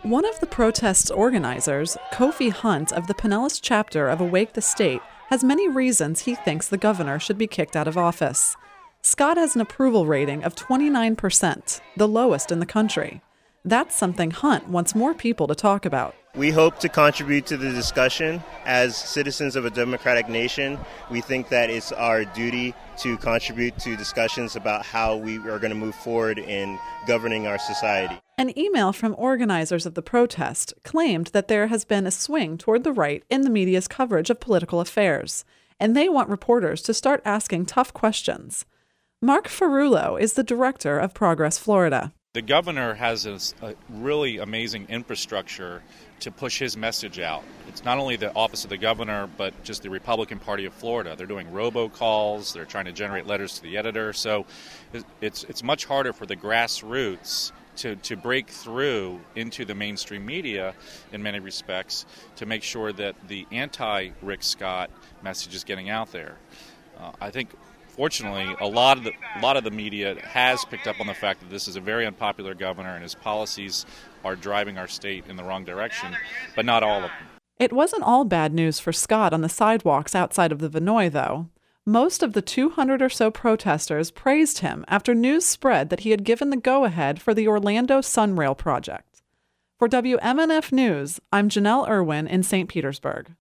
One of the protest's organizers, Kofi Hunt of the Pinellas chapter of Awake the State, has many reasons he thinks the governor should be kicked out of office. Scott has an approval rating of 29%, the lowest in the country. That's something Hunt wants more people to talk about. We hope to contribute to the discussion. As citizens of a democratic nation, we think that it's our duty to contribute to discussions about how we are going to move forward in governing our society. An email from organizers of the protest claimed that there has been a swing toward the right in the media's coverage of political affairs, and they want reporters to start asking tough questions. Mark Ferrullo is the director of Progress Florida. The governor has a really amazing infrastructure to push his message out. It's not only the office of the governor, but just the Republican Party of Florida. They're doing robocalls. They're trying to generate letters to the editor. So it's much harder for the grassroots to break through into the mainstream media in many respects to make sure that the anti-Rick Scott message is getting out there. I think fortunately, a lot of the media has picked up on the fact that this is a very unpopular governor and his policies are driving our state in the wrong direction, but not all of them. It wasn't all bad news for Scott on the sidewalks outside of the Vinoy, though. Most of the 200 or so protesters praised him after news spread that he had given the go-ahead for the Orlando Sunrail project. For WMNF News, I'm Janelle Irwin in St. Petersburg.